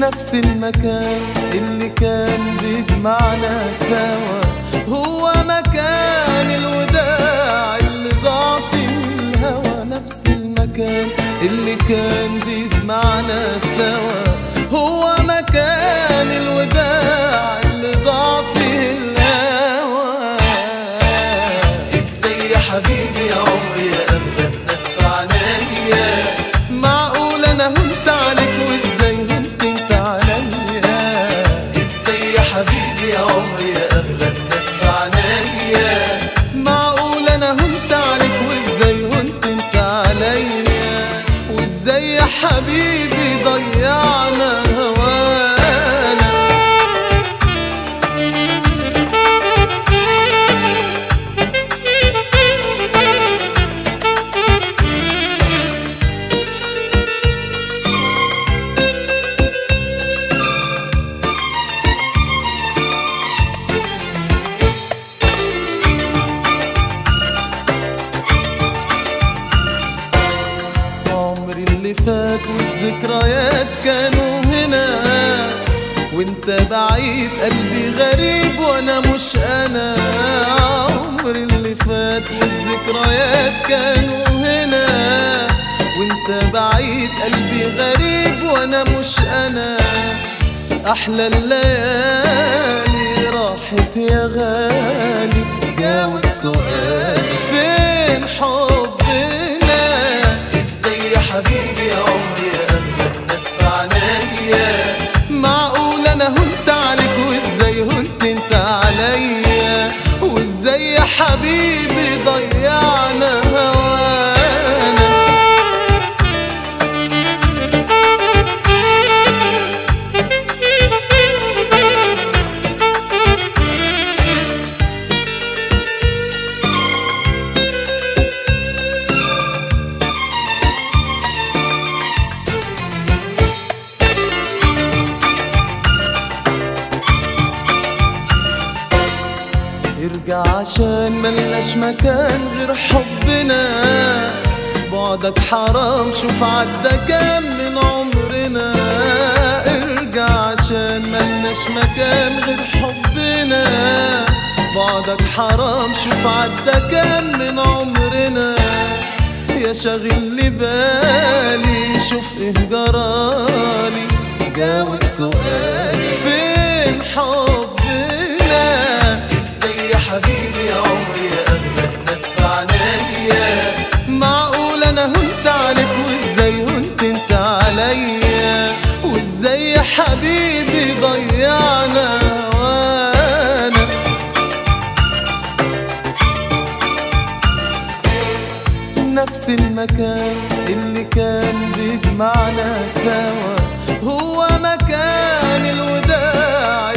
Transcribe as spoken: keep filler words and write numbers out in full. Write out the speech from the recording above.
نفس المكان اللي كان بيجمعنا سوا، هو مكان الوداع اللي ضاع فيه الهوى. نفس المكان اللي كان بيجمعنا سوا، هو مكان الوداع اللي ضاع فيه الهوى. ازاي يا حبيبي يا عمري يا أغلى الناس في عنايا، معقول انا هنت عليك وازاي هنت انت عليا؟ ازاي يا حبيبي يا عمري يا أغلى الناس في عنايا، معقول انا هنت عليك وازاي هنت انت عليا؟ وازاي يا حبيبي ضيعنا هوانا؟ اللي فات والذكريات كانوا هنا وانت بعيد، قلبي غريب وانا مش انا. عمري اللي فات والذكريات كانوا هنا وانت بعيد، قلبي غريب وانا مش انا. احلى الليالي راحت يا غالي، جاوب سؤالي فين حبنا؟ يا حبيبي يا عمري يا أغلى الناس في عنايا، معقول أنا هنت عليك وإزاي هنت أنت عليا؟ وإزاي يا حبيبي ضيعنا هوانا؟ ارجع عشان ملناش مكان غير حبنا، بعدك حرام شوف عدى كام من عمرنا. ارجع عشان ملناش مكان غير حبنا، بعدك حرام شوف عدى كام من عمرنا. يا شاغل لي بالي شوف ايه جرالي، جاوب سؤالي فين حبنا؟ يا حبيبي يا عمري يا أغلى الناس في عنايا، معقول أنا هنت عليك وإزاي هنت أنت عليا؟ وإزاي يا حبيبي ضيعنا هوانا؟ نفس المكان اللي كان بيجمعنا سوا، هو مكان الوداع